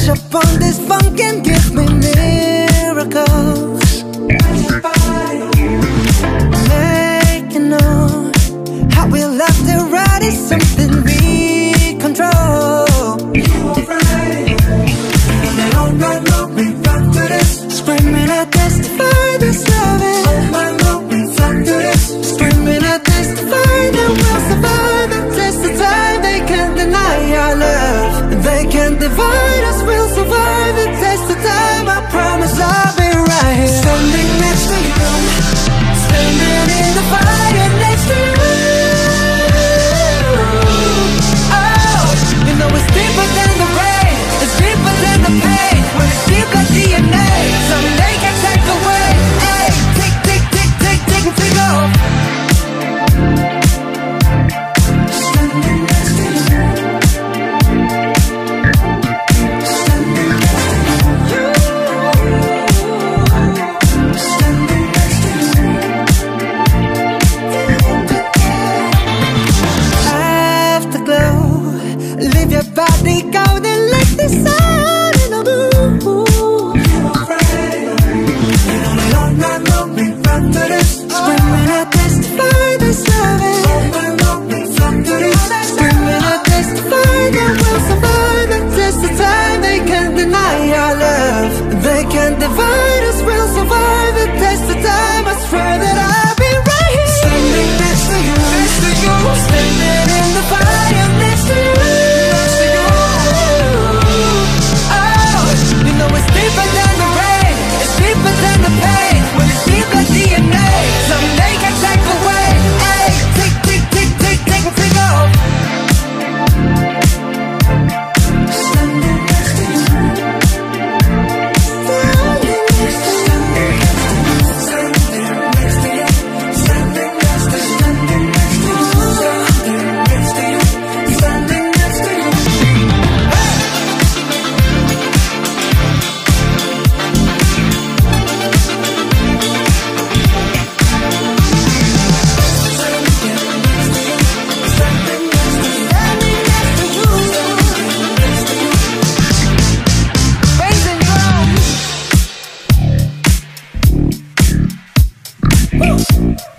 up on this funk and give me miracles. Make you know how we love to ride is something we control. Screaming, I testify this loving. All my love, we flock to this. Screaming, I testify that we'll survive and test the time. They can't deny our love. They can't divide us. We'll survive and test the time. I promise I'll be right here, standing next to you, standing in the fire next to you. Oh, you know it's deeper than the rain, it's deeper than the pain. When it's deep like DNA, someday can take away. Hey, tick, tick, tick, tick, tick, and tick off. Standing next to you, standing next to you, standing next to you. Afterglow, leave your body golden like the sun in a blue. Screaming, I testify this loving. Screaming, I testify that we'll survive and test the time. They can't deny our love. They can't divide us. We'll survive and test the time. I swear that I'll be right here, standing next to you, next to you, standing in the fire next to you. Oh, you know it's deeper than the rain, it's deeper than the pain. When it's deep like DNA, someday can take away. Hey, tick, tick, tick, tick, tick, and tick off. Standing next to you, standing next to you, standing next to you, standing next to you, standing next to you, standing next to you, standing next to you.